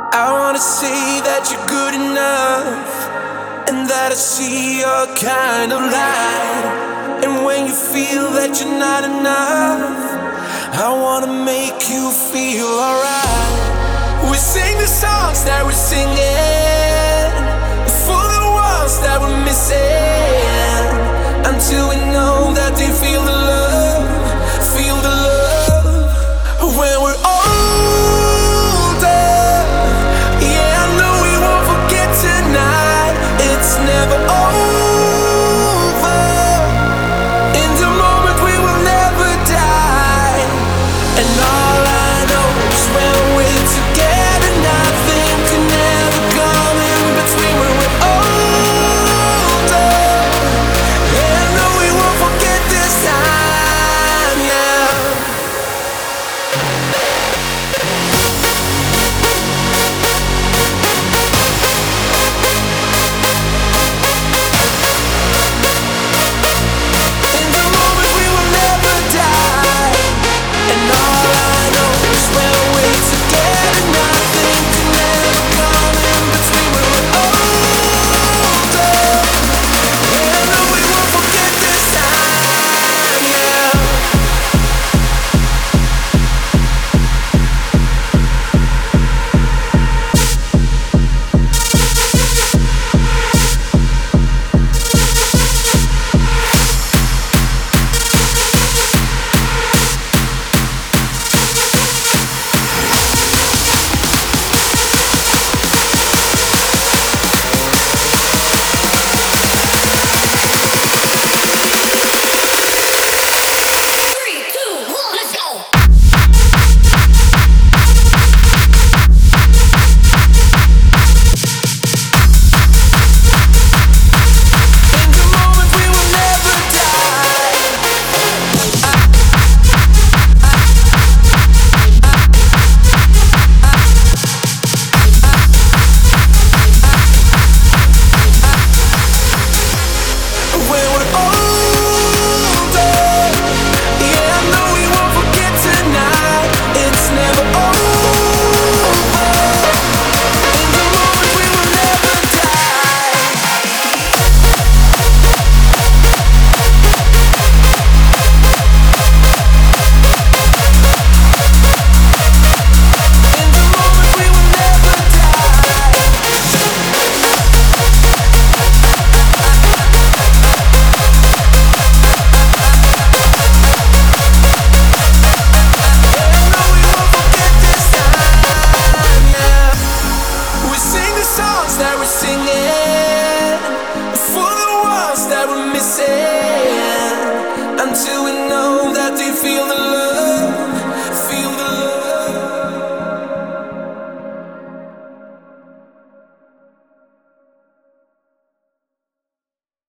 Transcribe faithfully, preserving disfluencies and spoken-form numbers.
I wanna say that you're good enough, and that I see your kind of light. And when you feel that you're not enough, I wanna make you feel alright. We sing the songs that we're singing,